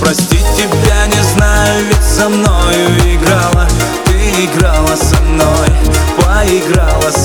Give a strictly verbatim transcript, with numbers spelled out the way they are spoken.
Простить тебя не знаю, ведь со мною играла. Ты играла со мной, поиграла со